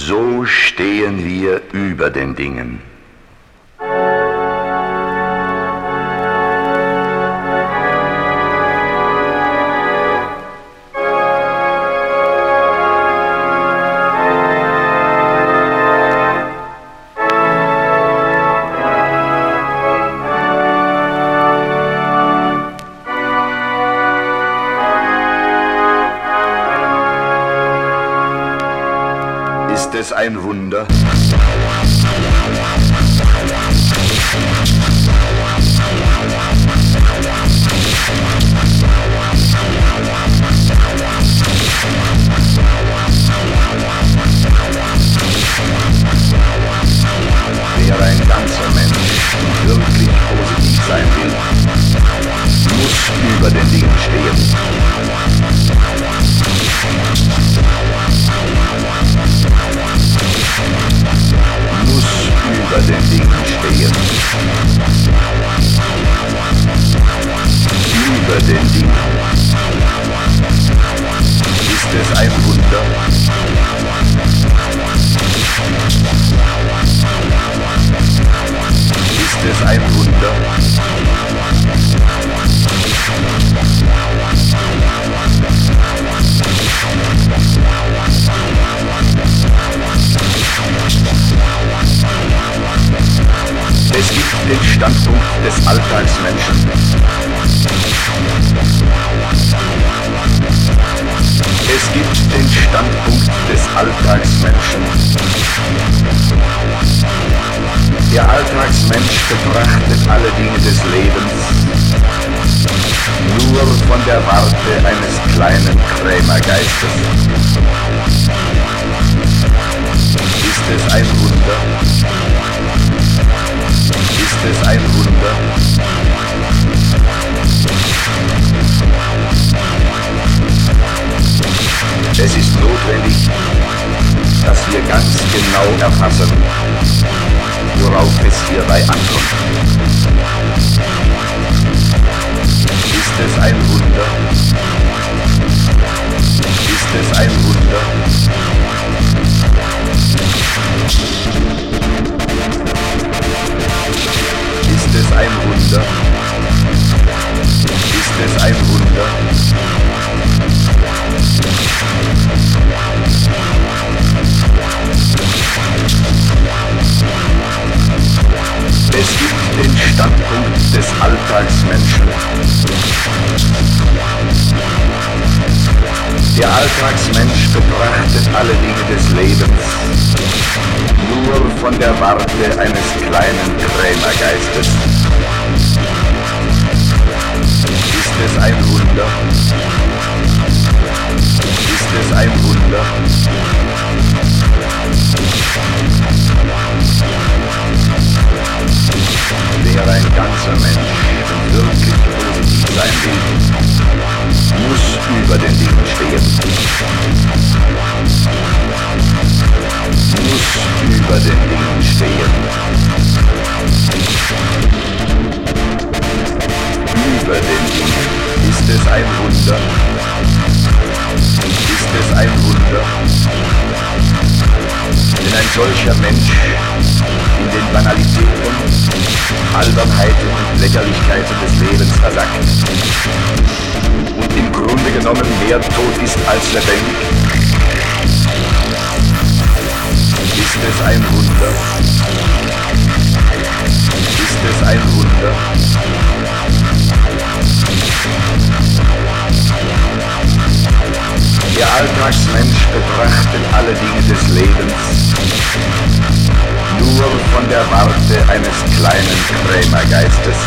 So stehen wir über den Dingen. Ist es ein Wunder? Wer ein ganzer Mensch wirklich positiv sein will, muss über den Dingen stehen. Muss über den Dingen stehen. Über den Dingen. Ist es ein Wunder? Ist es ein Wunder? Es gibt den Standpunkt des Alltagsmenschen. Es gibt den Standpunkt des Alltagsmenschen. Der Alltagsmensch betrachtet alle Dinge des Lebens nur von der Warte eines kleinen Krämergeistes. Ist es ein Wunder? Ist es ein Wunder? Es ist notwendig, dass wir ganz genau erfassen, worauf es hierbei ankommt. Ist es ein Wunder? Ist es ein Wunder? Ist es ein Wunder? Ist es ein Wunder? Es gibt den Standpunkt des Alltagsmenschen. Der Alltagsmensch betrachtet alle Dinge des Lebens nur von der Warte eines kleinen Krämergeistes. Ist es ein Wunder? Ist es ein Wunder? Wer ein ganzer Mensch wirklich positiv sein will, muss über den Dingen stehen. Muss über den Dingen stehen. Über den Dingen. Ist es ein Wunder? Ist es ein Wunder? Wenn ein solcher Mensch in den Banalitäten, Albernheiten und Lächerlichkeiten des Lebens versackt und im Grunde genommen mehr tot ist als lebendig, ist es ein Wunder? Ist es ein Wunder? Der Alltagsmensch betrachtet alle Dinge des Lebens nur von der Warte eines kleinen Krämergeistes.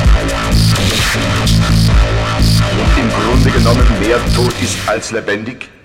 Und im Grunde genommen mehr tot ist als lebendig.